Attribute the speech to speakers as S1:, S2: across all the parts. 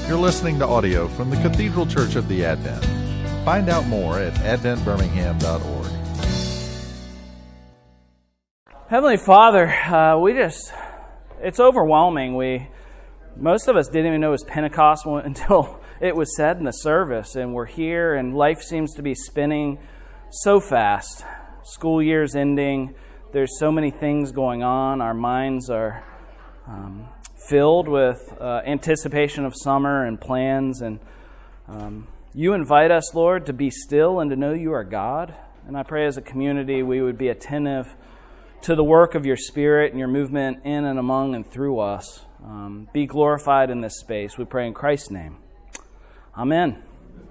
S1: You're listening to audio from the Cathedral Church of the Advent. Find out more at adventbirmingham.org.
S2: Heavenly Father, it's overwhelming. Most of us didn't even know it was Pentecost until it was said in the service, and we're here, and life seems to be spinning so fast. School year's ending. There's so many things going on. Our minds are filled with anticipation of summer and plans, and you invite us, Lord, to be still and to know you are God. And I pray as a community we would be attentive to the work of your Spirit and your movement in and among and through us. Be glorified in this space. We pray in Christ's name. Amen.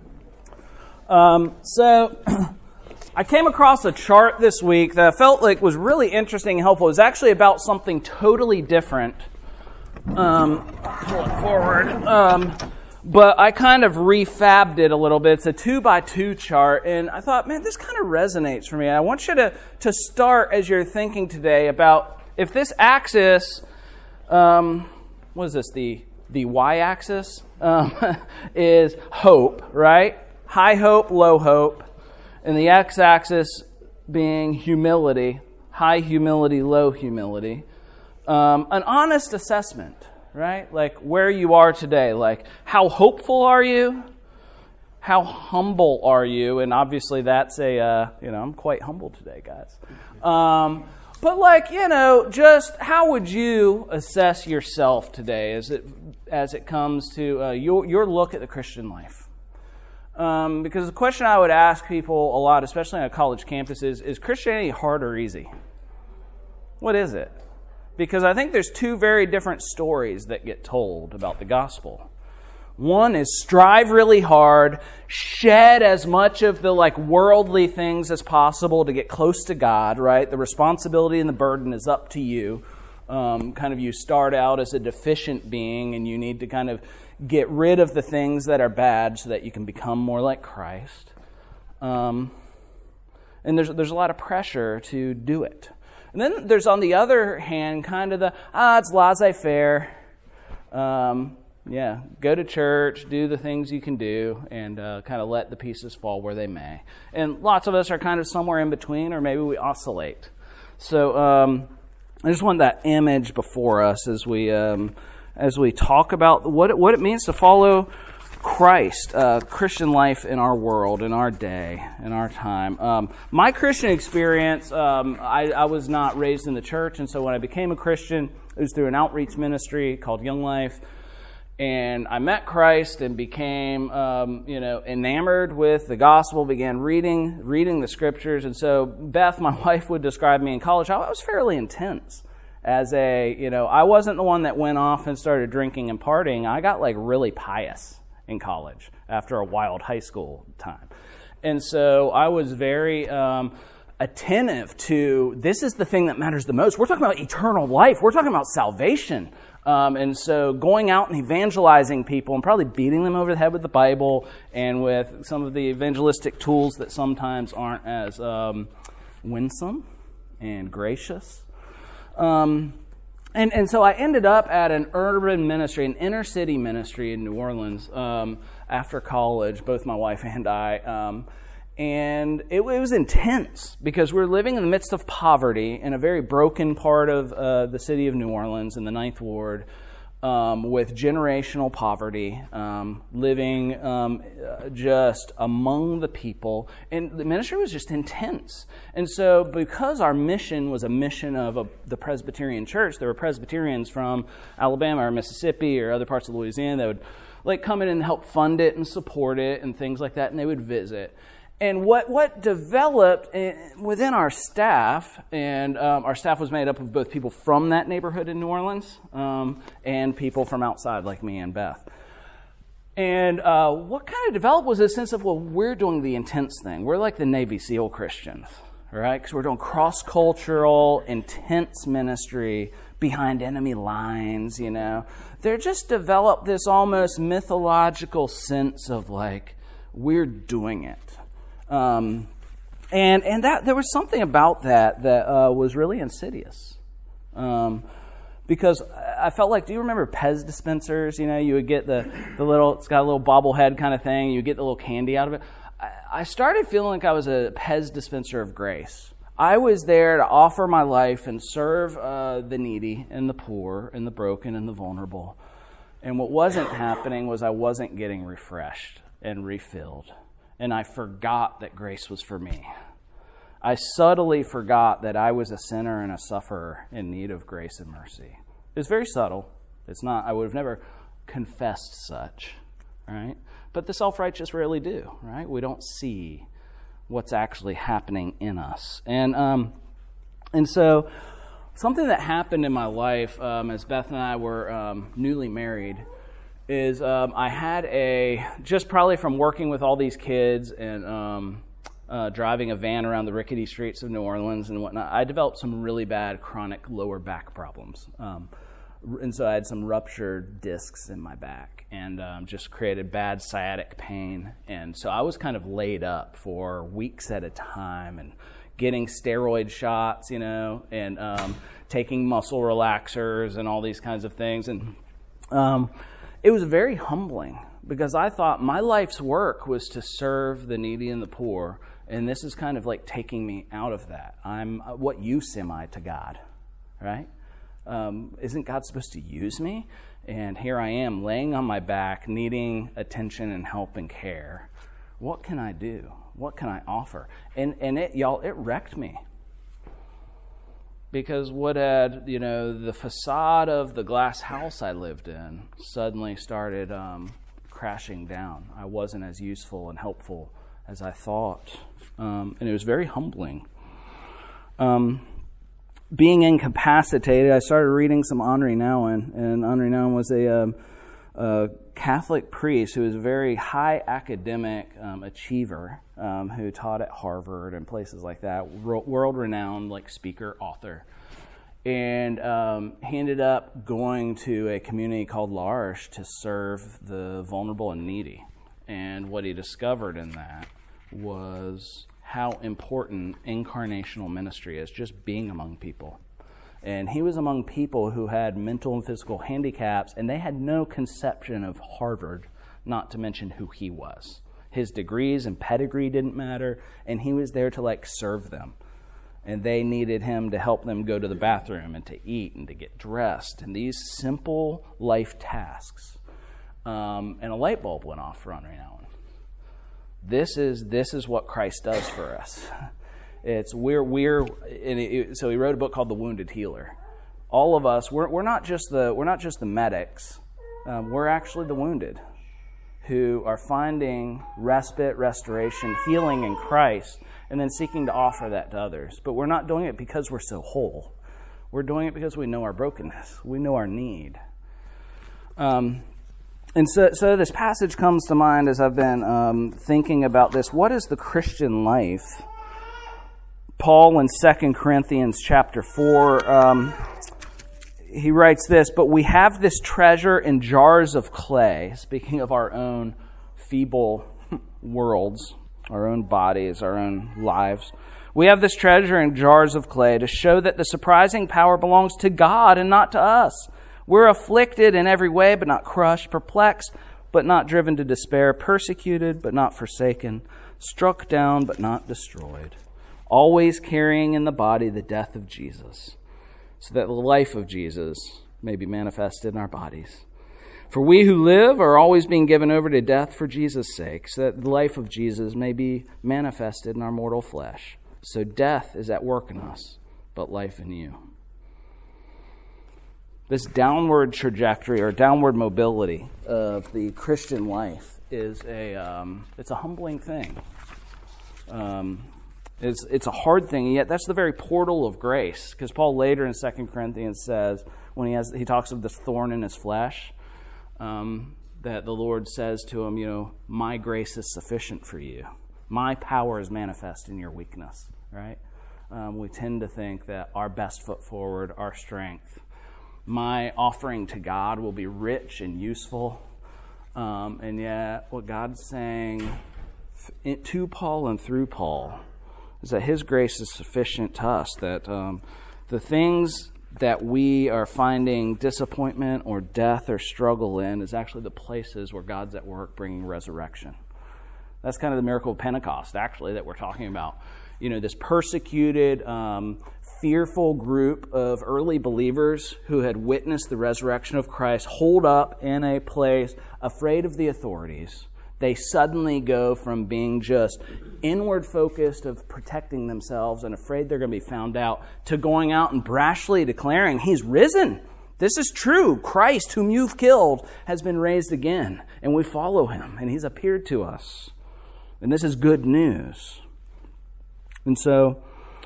S2: So I came across a chart this week that I felt like was really interesting and helpful. It was actually about something totally different. I'll pull it forward. But I kind of refabbed it a little bit. It's a 2x2 chart, and I thought, man, this kind of resonates for me. I want you to start as you're thinking today about if this axis, what is this, the y-axis, is hope, right? High hope, low hope. And the x-axis being humility, high humility, low humility. An honest assessment, right? Like where you are today. Like how hopeful are you? How humble are you? And obviously that's I'm quite humble today, guys. But just how would you assess yourself today as it comes to your look at the Christian life? Because the question I would ask people a lot, especially on a college campus, is Christianity hard or easy? What is it? Because I think there's two very different stories that get told about the gospel. One is strive really hard, shed as much of the worldly things as possible to get close to God, right? The responsibility and the burden is up to you. You start out as a deficient being and you need to kind of get rid of the things that are bad so that you can become more like Christ. And there's a lot of pressure to do it. And then there's, on the other hand, kind of it's laissez-faire. Go to church, do the things you can do, and kind of let the pieces fall where they may. And lots of us are kind of somewhere in between, or maybe we oscillate. So I just want that image before us as we talk about what it means to follow Christ, Christian life in our world, in our day, in our time. My Christian experience, I was not raised in the church, and so when I became a Christian, it was through an outreach ministry called Young Life, and I met Christ and became, enamored with the gospel, began reading the scriptures, and so Beth, my wife, would describe me in college. I was fairly intense. I wasn't the one that went off and started drinking and partying. I got really pious in college after a wild high school time. And so I was very attentive to, this is the thing that matters the most. We're talking about eternal life. We're talking about salvation. And so going out and evangelizing people and probably beating them over the head with the Bible and with some of the evangelistic tools that sometimes aren't as winsome and gracious. And so I ended up at an urban ministry, an inner city ministry in New Orleans after college, both my wife and I. And it was intense because we're living in the midst of poverty in a very broken part of the city of New Orleans in the Ninth Ward with generational poverty, living just among the people. And the ministry was just intense. And so because our mission was a mission of the Presbyterian Church, there were Presbyterians from Alabama or Mississippi or other parts of Louisiana that would come in and help fund it and support it and things like that, and they would visit. And what developed within our staff, and our staff was made up of both people from that neighborhood in New Orleans and people from outside like me and Beth. And what kind of developed was a sense of, we're doing the intense thing. We're like the Navy SEAL Christians, right? Because we're doing cross-cultural, intense ministry behind enemy lines, There just developed this almost mythological sense of we're doing it. And that there was something about that was really insidious. because I felt like, do you remember Pez dispensers? You know, you would get the little, it's got a little bobblehead kind of thing. You get the little candy out of it. I started feeling like I was a Pez dispenser of grace. I was there to offer my life and serve the needy and the poor and the broken and the vulnerable. And what wasn't happening was I wasn't getting refreshed and refilled. And I forgot that grace was for me. I subtly forgot that I was a sinner and a sufferer in need of grace and mercy. It's very subtle. It's not, I would have never confessed such, right? But the self-righteous rarely do, right? We don't see what's actually happening in us. And so something that happened in my life as Beth and I were newly married is I had just probably from working with all these kids and driving a van around the rickety streets of New Orleans and whatnot, I developed some really bad chronic lower back problems. And so I had some ruptured discs in my back and just created bad sciatic pain. And so I was kind of laid up for weeks at a time and getting steroid shots, you know, and taking muscle relaxers and all these kinds of things. And it was very humbling because I thought my life's work was to serve the needy and the poor. And this is kind of like taking me out of that. What use am I to God, right? Isn't God supposed to use me? And here I am laying on my back, needing attention and help and care. What can I do? What can I offer? And it wrecked me. Because the facade of the glass house I lived in suddenly started crashing down. I wasn't as useful and helpful as I thought. And it was very humbling. Being incapacitated, I started reading some Henri Nouwen, and Henri Nouwen was a Catholic priest who was a very high academic achiever who taught at Harvard and places like that, world-renowned like speaker, author. And he ended up going to a community called L'Arche to serve the vulnerable and needy. And what he discovered in that was how important incarnational ministry is, just being among people. And he was among people who had mental and physical handicaps, and they had no conception of Harvard, not to mention who he was. His degrees and pedigree didn't matter, and he was there to serve them. And they needed him to help them go to the bathroom and to eat and to get dressed, and these simple life tasks. And a light bulb went off for Henri Nouwen. This is what Christ does for us. So he wrote a book called The Wounded Healer. All of us, we're not just the medics. We're actually the wounded who are finding respite, restoration, healing in Christ, and then seeking to offer that to others. But we're not doing it because we're so whole. We're doing it because we know our brokenness. We know our need. And so this passage comes to mind as I've been thinking about this. What is the Christian life? Paul in 2 Corinthians chapter 4, he writes this, "But we have this treasure in jars of clay," speaking of our own feeble worlds, our own bodies, our own lives. "We have this treasure in jars of clay to show that the surprising power belongs to God and not to us. We're afflicted in every way, but not crushed, perplexed, but not driven to despair, persecuted, but not forsaken, struck down, but not destroyed, always carrying in the body the death of Jesus, so that the life of Jesus may be manifested in our bodies. For we who live are always being given over to death for Jesus' sake, so that the life of Jesus may be manifested in our mortal flesh. So death is at work in us, but life in you." This downward trajectory or downward mobility of the Christian life is it's a humbling thing. It's a hard thing, and yet that's the very portal of grace. Because Paul later in 2 Corinthians says, when he talks of this thorn in his flesh, that the Lord says to him, "My grace is sufficient for you. My power is manifest in your weakness." Right? We tend to think that our best foot forward, our strength, my offering to God will be rich and useful. And yet what God's saying to Paul and through Paul is that his grace is sufficient to us, that the things that we are finding disappointment or death or struggle in is actually the places where God's at work bringing resurrection. That's kind of the miracle of Pentecost, actually, that we're talking about. You know, this persecuted, fearful group of early believers who had witnessed the resurrection of Christ hold up in a place afraid of the authorities. They suddenly go from being just inward focused of protecting themselves and afraid they're going to be found out to going out and brashly declaring, He's risen. This is true. Christ, whom you've killed, has been raised again. And we follow Him, and He's appeared to us. And this is good news. And so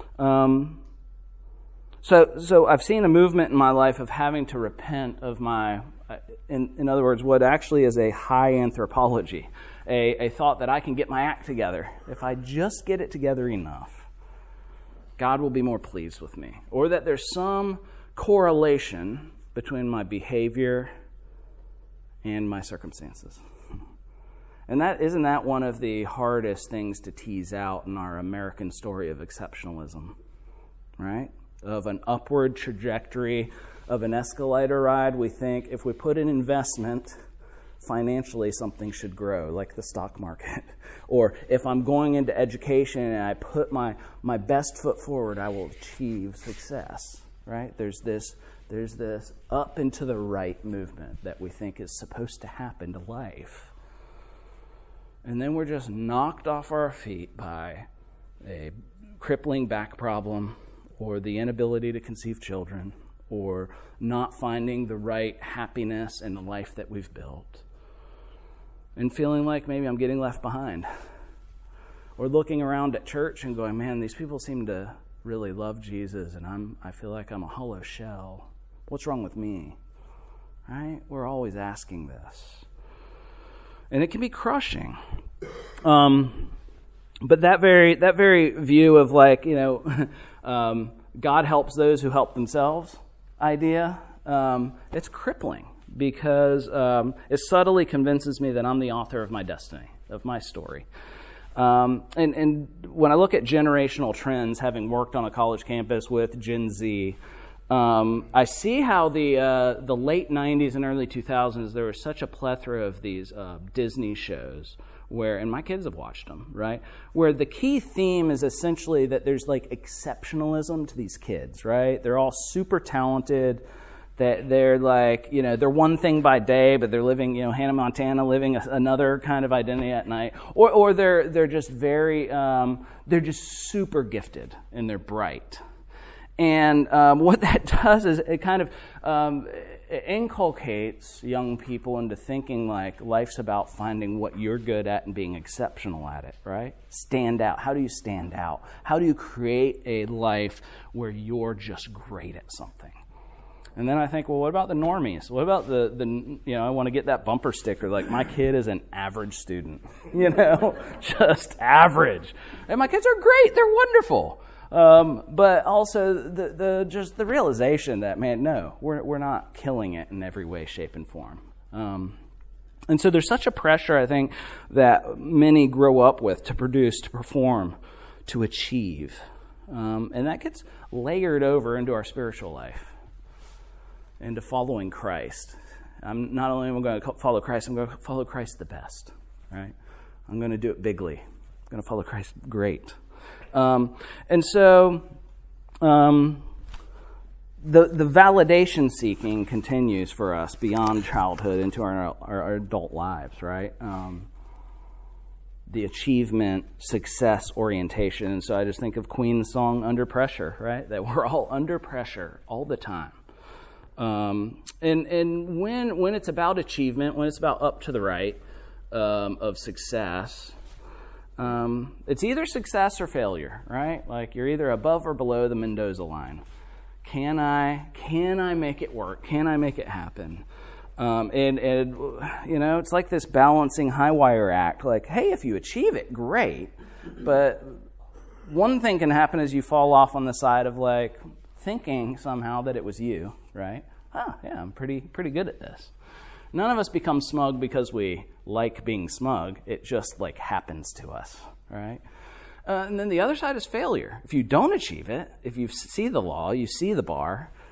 S2: I've seen a movement in my life of having to repent of my, in other words, what actually is a high anthropology, a thought that I can get my act together. If I just get it together enough, God will be more pleased with me. Or that there's some correlation between my behavior and my circumstances. And isn't that one of the hardest things to tease out in our American story of exceptionalism, right? Of an upward trajectory of an escalator ride, we think if we put an investment, financially something should grow, like the stock market. Or if I'm going into education and I put my best foot forward, I will achieve success, right? There's this up and to the right movement that we think is supposed to happen to life. And then we're just knocked off our feet by a crippling back problem, or the inability to conceive children, or not finding the right happiness in the life that we've built, and feeling like maybe I'm getting left behind. Or looking around at church and going, man, these people seem to really love Jesus, and I feel like I'm a hollow shell. What's wrong with me? Right? We're always asking this. And it can be crushing. But that very view of like, you know, God helps those who help themselves idea, it's crippling because it subtly convinces me that I'm the author of my destiny, of my story. And when I look at generational trends, having worked on a college campus with Gen Z, I see how the late 90s and early 2000s, there was such a plethora of these Disney shows where, and my kids have watched them, right? Where the key theme is essentially that there's like exceptionalism to these kids, right? They're all super talented. That they're like, you know, they're one thing by day, but they're living, you know, Hannah Montana living another kind of identity at night. Or they're just very, they're just super gifted and they're bright. And what that does is it kind of it inculcates young people into thinking like life's about finding what you're good at and being exceptional at it, right? Stand out. How do you stand out? How do you create a life where you're just great at something? And then I think, well, what about the normies? What about the you know, I want to get that bumper sticker, like my kid is an average student, you know, just average. And my kids are great. They're wonderful. But also the realization that, man, no, we're not killing it in every way, shape, and form. And so there's such a pressure, I think, that many grow up with to produce, to perform, to achieve. And that gets layered over into our spiritual life, into following Christ. I'm not only am I going to follow Christ, I'm going to follow Christ the best, right? I'm going to do it bigly. I'm going to follow Christ great. And so the validation seeking continues for us beyond childhood into our adult lives, right? The achievement, success orientation. And so I just think of Queen's song, Under Pressure, right? That we're all under pressure all the time. And when it's about achievement, when it's about up to the right of success, it's either success or failure, right? Like you're either above or below the Mendoza line. Can I make it work? Can I make it happen? And you know, it's like this balancing high wire act. Like, hey, if you achieve it, great. But one thing can happen is you fall off on the side of like thinking somehow that it was you, right? Oh, yeah, I'm pretty good at this. None of us become smug because we like being smug. It just like happens to us, right? And then the other side is failure. If you don't achieve it, if you see the law, you see the bar,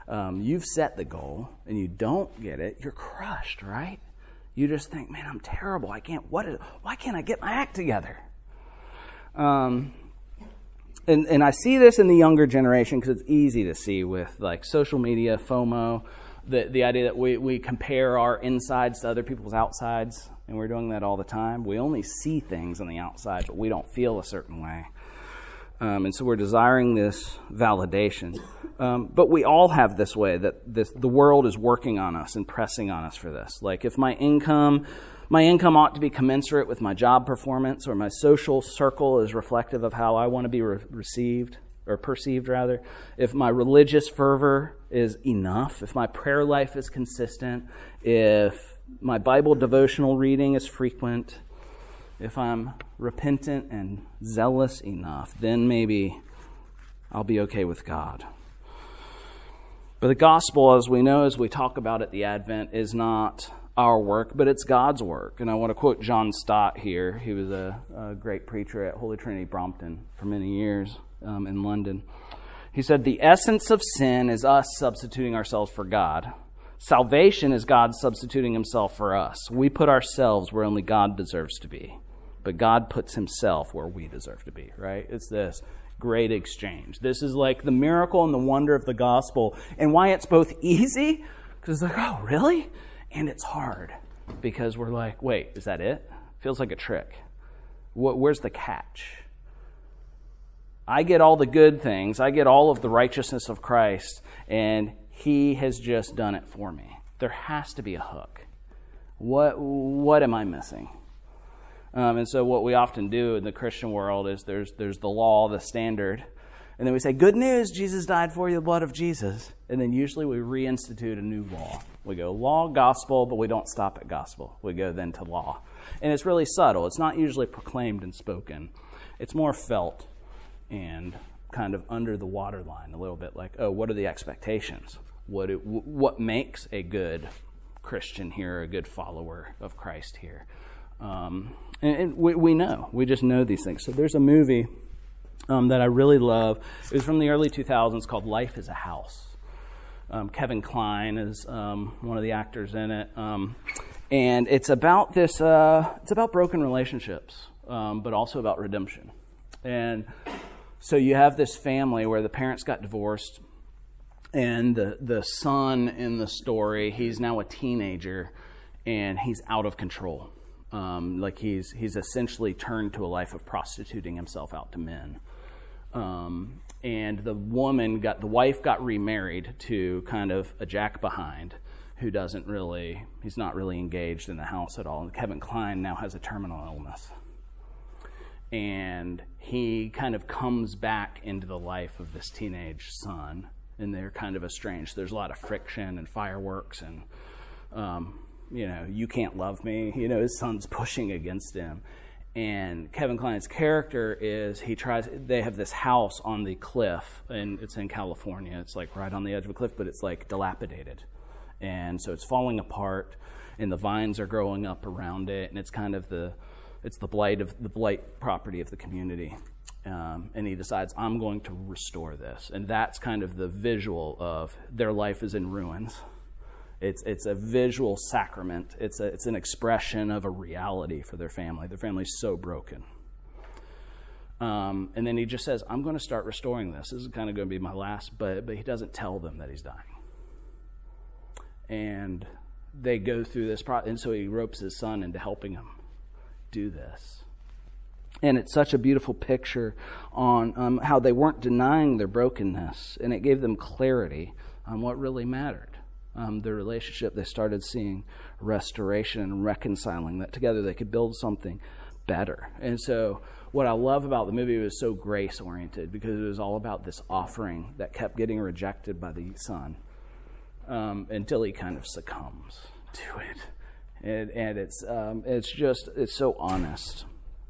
S2: you've set the goal and you don't get it, you're crushed, right? You just think, man, I'm terrible. Why can't I get my act together? And I see this in the younger generation because it's easy to see with like social media, FOMO, the idea that we compare our insides to other people's outsides, and we're doing that all the time. We only see things on the outside, but we don't feel a certain way. And so we're desiring this validation. But we all have this way that the world is working on us and pressing on us for this. Like if my income ought to be commensurate with my job performance, or my social circle is reflective of how I want to be received or perceived rather. If my religious fervor is enough, if my prayer life is consistent, if my Bible devotional reading is frequent, if I'm repentant and zealous enough, then maybe I'll be okay with God. But the gospel, as we know, as we talk about at the Advent, is not our work, but it's God's work. And I want to quote John Stott here. He was a great preacher at Holy Trinity Brompton for many years in London. He said, "The essence of sin is us substituting ourselves for God. Salvation is God substituting himself for us. We put ourselves where only God deserves to be, but God puts himself where we deserve to be," right? It's this great exchange. This is like the miracle and the wonder of the gospel, and why it's both easy, because it's like, oh, really? And it's hard, because we're like, wait, is that it? Feels like a trick. Where's the catch? I get all the good things. I get all of the righteousness of Christ, and he has just done it for me. There has to be a hook. What am I missing? And so what we often do in the Christian world is there's the law, the standard, and then we say, good news, Jesus died for you, the blood of Jesus. And then usually we reinstitute a new law. We go law, gospel, but we don't stop at gospel. We go then to law. And it's really subtle. It's not usually proclaimed and spoken. It's more felt and kind of under the waterline a little bit, like, oh, what are the expectations? What makes a good Christian here, a good follower of Christ here? And we know. We just know these things. So there's a movie that I really love. It was from the early 2000s called Life is a House. Kevin Kline is one of the actors in it. And it's about this, it's about broken relationships, but also about redemption. And so you have this family where the parents got divorced, and the son in the story, he's now a teenager, and he's out of control. Like he's essentially turned to a life of prostituting himself out to men. And the wife got remarried to kind of a jack behind who he's not really engaged in the house at all. And Kevin Kline now has a terminal illness. And he kind of comes back into the life of this teenage son, and they're kind of estranged. There's a lot of friction and fireworks and, you can't love me. His son's pushing against him. And Kevin Kline's character is they have this house on the cliff, and it's in California. It's like right on the edge of a cliff, but it's like dilapidated. And so it's falling apart, and the vines are growing up around it, and it's kind of the blight property of the community. And he decides, I'm going to restore this. And that's kind of the visual of their life is in ruins. It's a visual sacrament. It's an expression of a reality for their family. Their family's so broken. And then he just says, I'm going to start restoring this. This is kind of going to be my last, but he doesn't tell them that he's dying. And they go through this process, and so he ropes his son into helping him do this. And it's such a beautiful picture on how they weren't denying their brokenness, and it gave them clarity on what really mattered. Their relationship, they started seeing restoration and reconciling, that together they could build something better. And so what I love about the movie, it was so grace-oriented, because it was all about this offering that kept getting rejected by the son until he kind of succumbs to it. And it's so honest.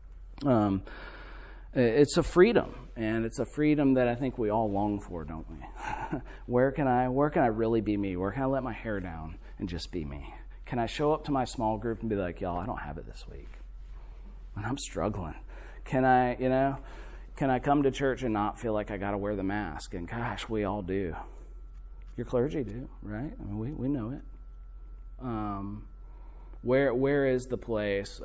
S2: It's a freedom, and it's a freedom that I think we all long for, don't we? Where can I really be me? Where can I let my hair down and just be me? Can I show up to my small group and be like, y'all, I don't have it this week, and I'm struggling? Can I come to church and not feel like I got to wear the mask? And gosh, we all do. Your clergy do, right? I mean, we know it. Where is the place?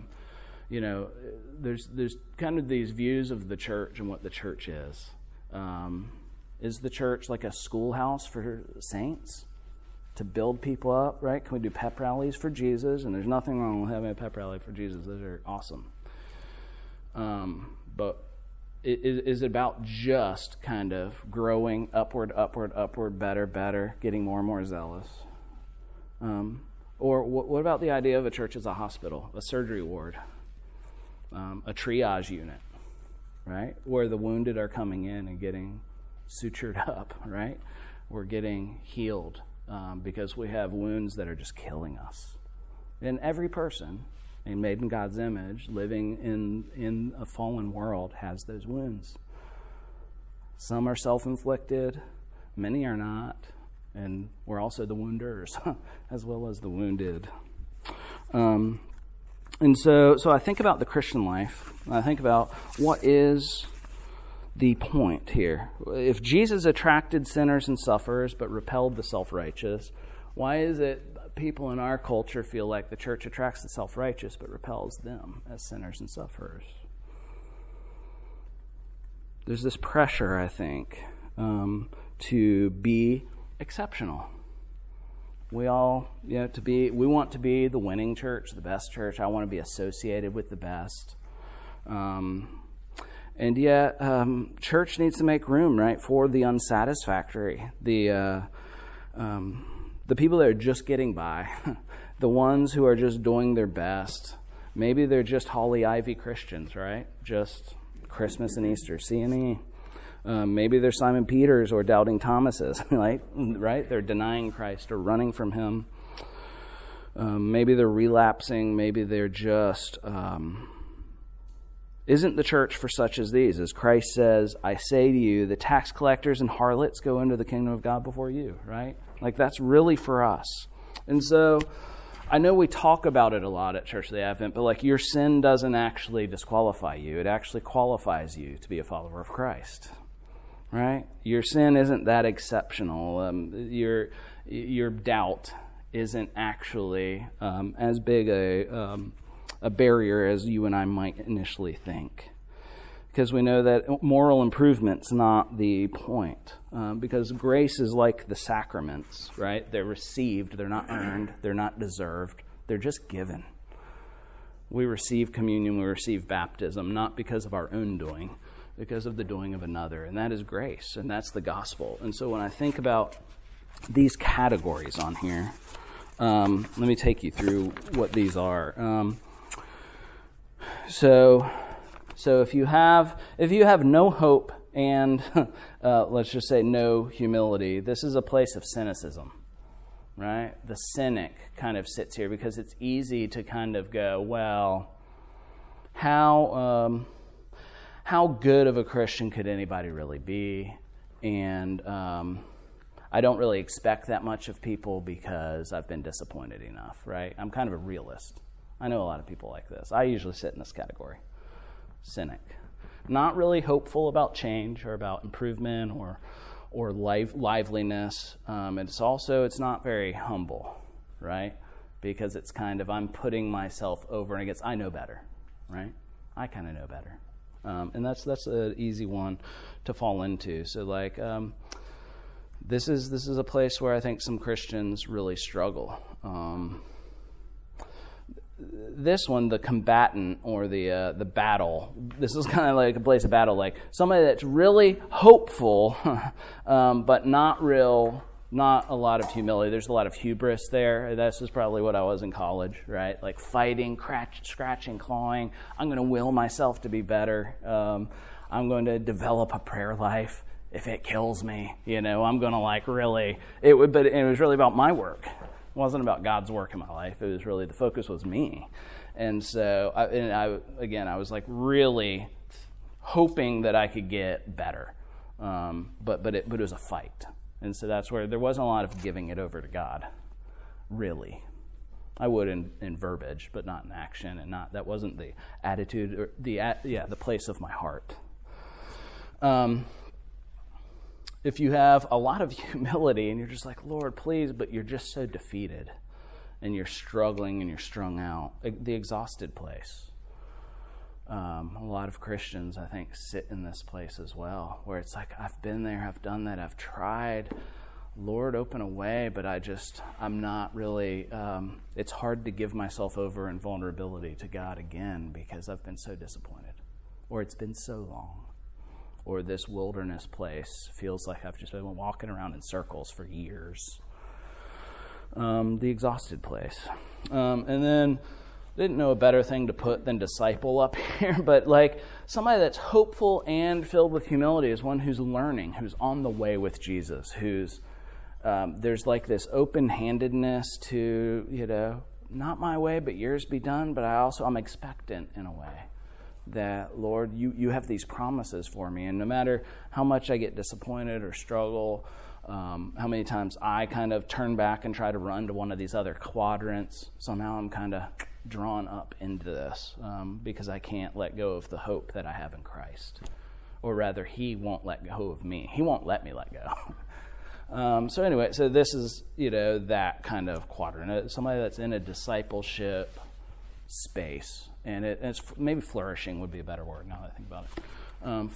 S2: There's kind of these views of the church and what the church is. Is the church like a schoolhouse for saints to build people up, right? Can we do pep rallies for Jesus? And there's nothing wrong with having a pep rally for Jesus. Those are awesome. But is it about just kind of growing upward, better, getting more and more zealous? Or what about the idea of a church as a hospital, a surgery ward, a triage unit, right? Where the wounded are coming in and getting sutured up, right? We're getting healed because we have wounds that are just killing us. And every person made in God's image, living in a fallen world, has those wounds. Some are self-inflicted, many are not, and we're also the wounders as well as the wounded. And so I think about the Christian life. I think about what is the point here. If Jesus attracted sinners and sufferers but repelled the self-righteous, why is it people in our culture feel like the church attracts the self-righteous but repels them as sinners and sufferers? There's this pressure, I think, to be exceptional. We all, we want to be the winning church, the best church. I want to be associated with the best. And yet, church needs to make room, right, for the unsatisfactory, the people that are just getting by, the ones who are just doing their best. Maybe they're just Holly Ivy Christians, right? Just Christmas and Easter, C&E. Maybe they're Simon Peters or Doubting Thomases, right? They're denying Christ or running from him. Maybe they're relapsing. Maybe they're just... Isn't the church for such as these? As Christ says, I say to you, the tax collectors and harlots go into the kingdom of God before you, right? Like, that's really for us. And so I know we talk about it a lot at Church of the Advent, but like, your sin doesn't actually disqualify you. It actually qualifies you to be a follower of Christ, right? Your sin isn't that exceptional. Your doubt isn't actually as big a barrier as you and I might initially think. Because we know that moral improvement's not the point. Because grace is like the sacraments, right? They're received, they're not earned, they're not deserved, they're just given. We receive communion, we receive baptism, not because of our own doing, because of the doing of another. And that is grace, and that's the gospel. And so when I think about these categories on here, let me take you through what these are. So if you have no hope and let's just say no humility, this is a place of cynicism, right? The cynic kind of sits here because it's easy to kind of go, well, how good of a Christian could anybody really be? And I don't really expect that much of people because I've been disappointed enough, right? I'm kind of a realist. I know a lot of people like this. I usually sit in this category. Cynic. Not really hopeful about change or about improvement or liveliness. It's not very humble, right? Because it's kind of, I'm putting myself over and against, I know better, right? I kind of know better. And that's an easy one to fall into. So like, this is a place where I think some Christians really struggle. This one, the combatant or the battle, this is kind of like a place of battle, like somebody that's really hopeful, but not a lot of humility. There's a lot of hubris there. This is probably what I was in college, right? Like fighting, scratching, clawing. I'm going to will myself to be better. I'm going to develop a prayer life. If it kills me, I'm going to like really, but it was really about my work. It wasn't about God's work in my life. It was really, the focus was me. And so, I was like really hoping that I could get better. But it was a fight. And so that's where there wasn't a lot of giving it over to God, really. I would in verbiage, but not in action, and that wasn't the attitude or the place of my heart. if you have a lot of humility and you're just like, Lord, please, but you're just so defeated and you're struggling and you're strung out, the exhausted place. A lot of Christians, I think, sit in this place as well, where it's like, I've been there, I've done that, I've tried. Lord, open a way, but I'm not really, it's hard to give myself over in vulnerability to God again because I've been so disappointed, or it's been so long. Or this wilderness place feels like I've just been walking around in circles for years. The exhausted place. And then, didn't know a better thing to put than disciple up here, but like somebody that's hopeful and filled with humility is one who's learning, who's on the way with Jesus, who's, there's like this open-handedness to, not my way, but yours be done, but I'm expectant in a way. That, Lord, you have these promises for me, and no matter how much I get disappointed or struggle, how many times I kind of turn back and try to run to one of these other quadrants, somehow I'm kind of drawn up into this because I can't let go of the hope that I have in Christ. Or rather, He won't let go of me. He won't let me let go. So anyway, so this is, that kind of quadrant. Somebody that's in a discipleship space. And it's maybe flourishing would be a better word now that I think about it.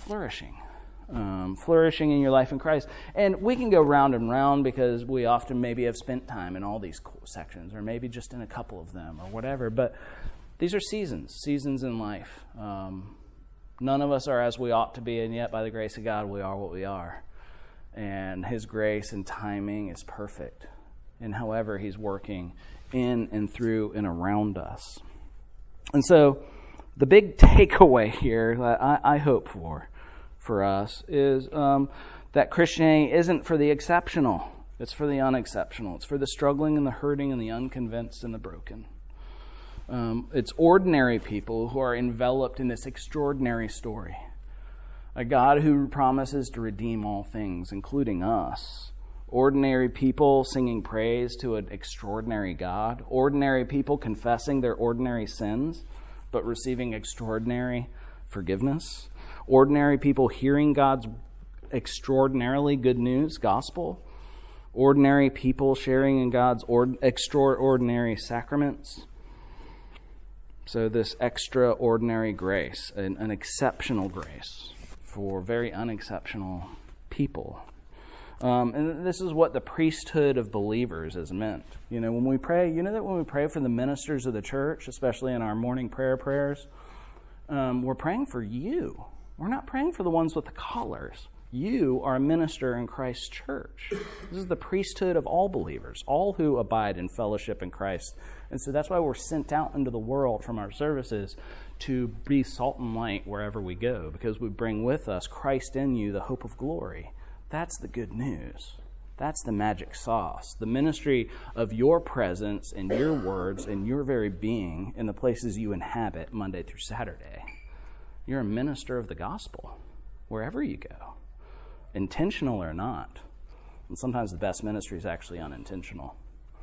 S2: Flourishing in your life in Christ. And we can go round and round because we often maybe have spent time in all these sections or maybe just in a couple of them or whatever. But these are seasons in life. None of us are as we ought to be, and yet by the grace of God we are what we are. And His grace and timing is perfect in however He's working in and through and around us. And so the big takeaway here that I hope for us is that Christianity isn't for the exceptional. It's for the unexceptional. It's for the struggling and the hurting and the unconvinced and the broken. It's ordinary people who are enveloped in this extraordinary story. A God who promises to redeem all things, including us. Ordinary people singing praise to an extraordinary God. Ordinary people confessing their ordinary sins, but receiving extraordinary forgiveness. Ordinary people hearing God's extraordinarily good news, gospel. Ordinary people sharing in God's extraordinary sacraments. So this extraordinary grace, an exceptional grace for very unexceptional people. And this is what the priesthood of believers is meant. When we pray, that when we pray for the ministers of the church, especially in our morning prayers, we're praying for you. We're not praying for the ones with the collars. You are a minister in Christ's church. This is the priesthood of all believers, all who abide in fellowship in Christ. And so that's why we're sent out into the world from our services to be salt and light wherever we go, because we bring with us Christ in you, the hope of glory. That's the good news. That's the magic sauce. The ministry of your presence and your words and your very being in the places you inhabit Monday through Saturday. You're a minister of the gospel wherever you go, intentional or not. And sometimes the best ministry is actually unintentional.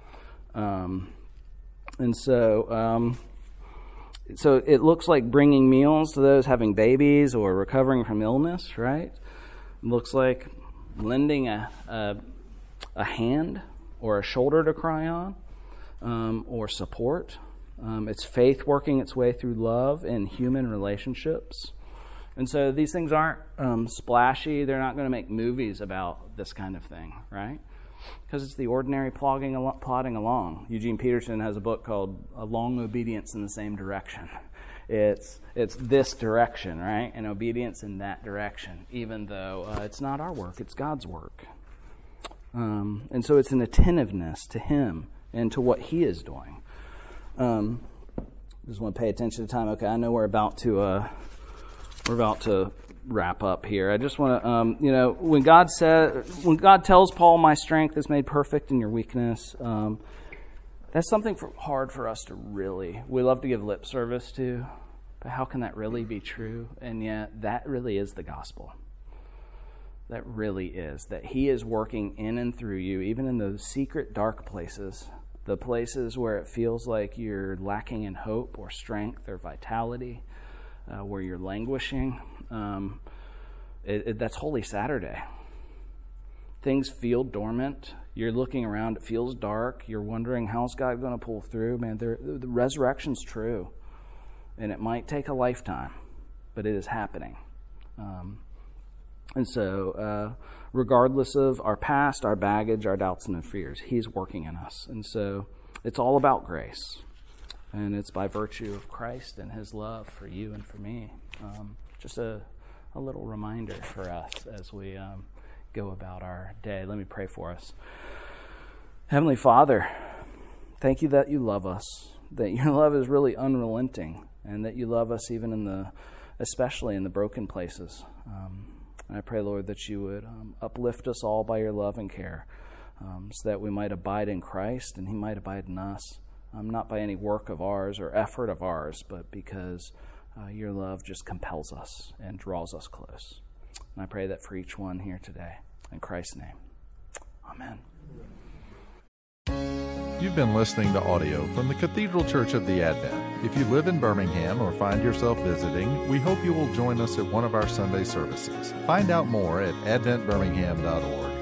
S2: So it looks like bringing meals to those having babies or recovering from illness, right? It looks like lending a hand or a shoulder to cry on, or support. It's faith working its way through love in human relationships. And so these things aren't splashy. They're not going to make movies about this kind of thing, right? Because it's the ordinary plodding along. Eugene Peterson has a book called A Long Obedience in the Same Direction. It's this direction, right? And obedience in that direction, even though it's not our work, it's God's work. And so it's an attentiveness to Him and to what He is doing. Just want to pay attention to time. Okay, I know we're about to wrap up here. I just want to, when God tells Paul, "My strength is made perfect in your weakness," that's something hard for us to really. We love to give lip service to, but how can that really be true? And yet, that really is the gospel. That really is that He is working in and through you, even in those secret, dark places. The places where it feels like you're lacking in hope or strength or vitality, where you're languishing. That's Holy Saturday. things feel dormant. You're looking around, it feels dark. You're wondering, how's God going to pull through? Man, the resurrection's true. And it might take a lifetime, but it is happening. And so, regardless of our past, our baggage, our doubts and fears, He's working in us. And so, it's all about grace. And it's by virtue of Christ and His love for you and for me. Just a little reminder for us as we go about our day. Let me pray for us. Heavenly Father, thank you that you love us, that your love is really unrelenting, and that you love us even especially in the broken places. And I pray, Lord, that you would uplift us all by your love and care, so that we might abide in Christ and He might abide in us, not by any work of ours or effort of ours, but because your love just compels us and draws us close. And I pray that for each one here today. In Christ's name, amen.
S1: You've been listening to audio from the Cathedral Church of the Advent. If you live in Birmingham or find yourself visiting, we hope you will join us at one of our Sunday services. Find out more at adventbirmingham.org.